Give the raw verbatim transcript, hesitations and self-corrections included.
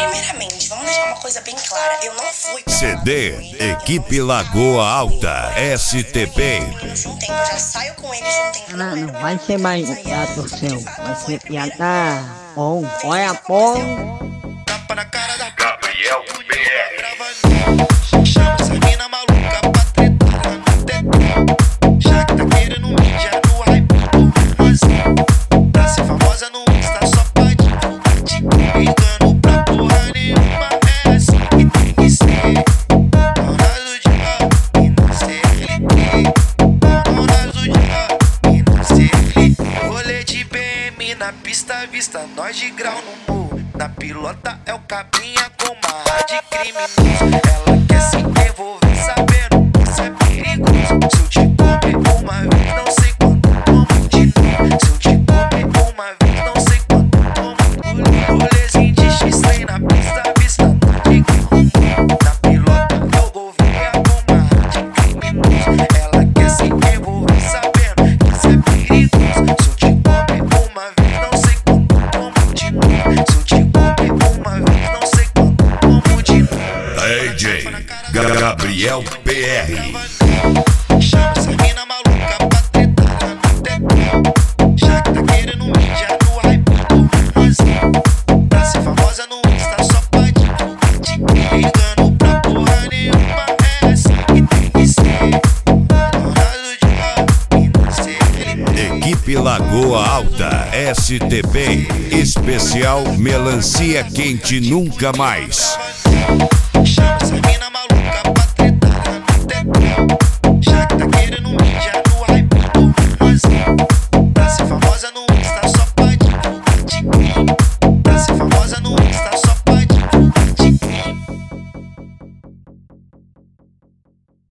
Primeiramente, vamos deixar uma coisa bem clara. Eu não fui. C D, Equipe Lagoa Alta, S T P. Um tempo, eu já saio com eles um tempo. Não, não vai ser mais um teatro seu. Vai ser piada bom. Olha, bom. Tapa na cara da Gabriel P R. chama essa mina maluca pra tretar no tetão. Já que tá querendo mídia no hype do famosinho. Pra ser famosa no Insta só pra divulgar te ligando pra porra nenhuma. É assim que tem que ser. Dona do dia e não C L T. Dona do dia e não C L T. Rolê de B M na pista, vista nós de grau no morro. Na pilota é o cabinha com uma de criminoso. Ela quer se envolver sabendo que isso é perigoso. Se eu te comer uma vez, não sei quando como de novo. Se eu te comer uma vez, não sei quando como. Rolezinho de X-Lay na pista, vista nós de grau. Na pilota eu vou ver com uma de criminoso. Ela quer se envolver sabendo que isso é perigoso. Se eu te comer uma vez, não sei quando como de novo. Se eu te uma vez, não sei quando, como de novo. D J Gabriel P R. Chama essa mina maluca pra tretar no tetão. Já que tá querendo mídia no hype do famosinho. Pra ser famosa no Insta só pra divulgar te ligando pra porra nenhuma. É assim que tem que ser. Dona do dia e não C L T. Equipe Lagoa Alta, S T P. Especial Melancia Quente Nunca Mais. Chama essa mina maluca